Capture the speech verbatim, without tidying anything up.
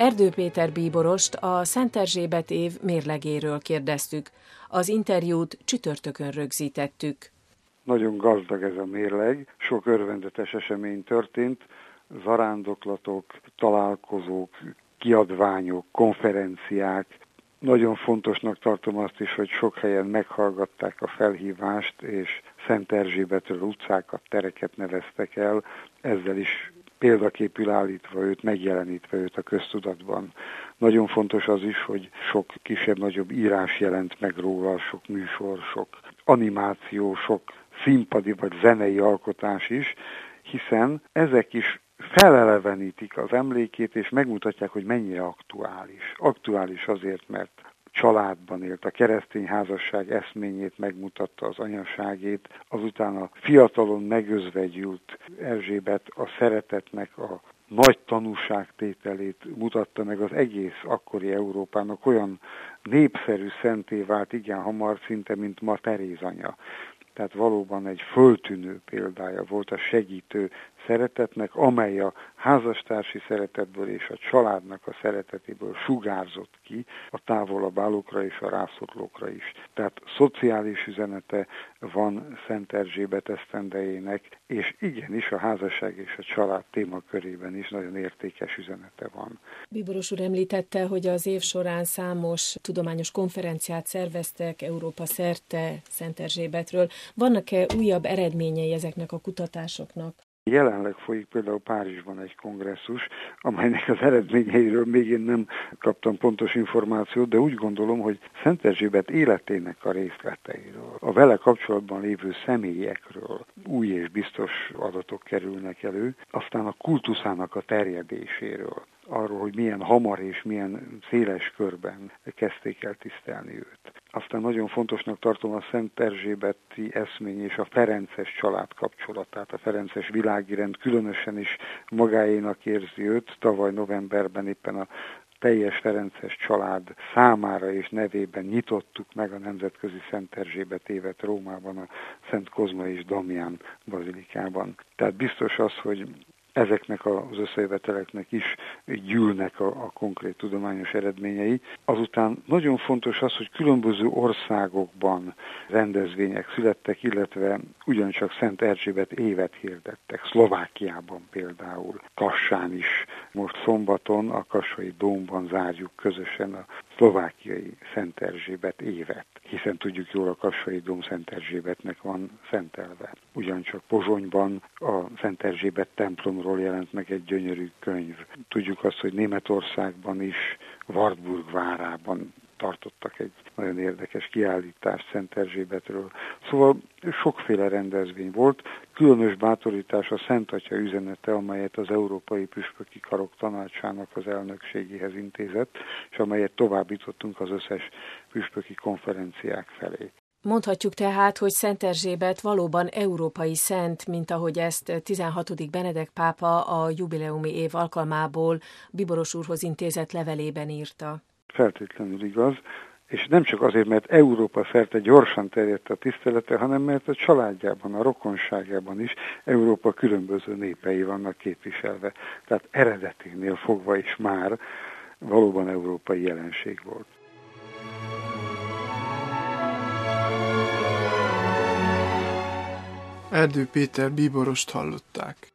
Erdő Péter bíborost a Szent Erzsébet év mérlegéről kérdeztük. Az interjút csütörtökön rögzítettük. Nagyon gazdag ez a mérleg, sok örvendetes esemény történt, zarándoklatok, találkozók, kiadványok, konferenciák. Nagyon fontosnak tartom azt is, hogy sok helyen meghallgatták a felhívást, és Szent Erzsébetről utcákat, tereket neveztek el, ezzel is példaképül állítva őt, megjelenítve őt a köztudatban. Nagyon fontos az is, hogy sok kisebb-nagyobb írás jelent meg róla, sok műsor, sok animáció, sok színpadi vagy zenei alkotás is, hiszen ezek is felelevenítik az emlékét, és megmutatják, hogy mennyire aktuális. Aktuális azért, mert családban élt, a keresztény házasság eszményét megmutatta, az anyaságét, azután a fiatalon megözvegyült Erzsébet a szeretetnek a nagy tanúságtételét mutatta meg az egész akkori Európának, olyan népszerű szenté vált igen hamar, szinte mint ma Teréz anya. Tehát valóban egy föltűnő példája volt a segítő szeretetnek, amely a házastársi szeretetből és a családnak a szeretetéből sugárzott ki a távolabb állókra és a rászorulókra is. Tehát szociális üzenete van Szent Erzsébet esztendejének, és igenis a házasság és a család témakörében is nagyon értékes üzenete van. Bíboros úr említette, hogy az év során számos tudományos konferenciát szerveztek Európa szerte Szent Erzsébetről. Vannak-e újabb eredményei ezeknek a kutatásoknak? Jelenleg folyik például Párizsban egy kongresszus, amelynek az eredményeiről még én nem kaptam pontos információt, de úgy gondolom, hogy Szent Erzsébet életének a részleteiről, a vele kapcsolatban lévő személyekről új és biztos adatok kerülnek elő, aztán a kultuszának a terjedéséről, arról, hogy milyen hamar és milyen széles körben kezdték el tisztelni őt. Aztán nagyon fontosnak tartom a Szent Erzsébeti eszmény és a ferences család kapcsolatát. A ferences világirend különösen is magáénak érzi őt. Tavaly novemberben éppen a teljes ferences család számára és nevében nyitottuk meg a Nemzetközi Szent Erzsébet évet Rómában, a Szent Kozma és Damián bazilikában. Tehát biztos az, hogy ezeknek az összejöveteleknek is gyűlnek a, a konkrét tudományos eredményei. Azután nagyon fontos az, hogy különböző országokban rendezvények születtek, illetve ugyancsak Szent Erzsébet évet hirdettek. Szlovákiában például, Kassán is. Most szombaton a kassai dómban zárjuk közösen a szlovákiai Szent Erzsébet évet, hiszen tudjuk jól, a kassai dóm Szent Erzsébetnek van szentelve. Ugyancsak Pozsonyban a Szent Erzsébet templomról jelent meg egy gyönyörű könyv. Tudjuk azt, hogy Németországban is, Wartburg várában tartottak egy nagyon érdekes kiállítást Szent Erzsébetről. Szóval sokféle rendezvény volt, különös bátorítás a Szent Atya üzenete, amelyet az Európai Püspöki Karok Tanácsának az elnökségéhez intézett, és amelyet továbbítottunk az összes püspöki konferenciák felé. Mondhatjuk tehát, hogy Szent Erzsébet valóban európai szent, mint ahogy ezt tizenhatodik Benedek pápa a jubileumi év alkalmából Bíboros úrhoz intézett levelében írta. Feltétlenül igaz, és nem csak azért, mert Európa szerte gyorsan terjedt a tisztelete, hanem mert a családjában, a rokonságában is Európa különböző népei vannak képviselve. Tehát eredeténél fogva is már valóban európai jelenség volt. Erdő Péter bíborost hallották.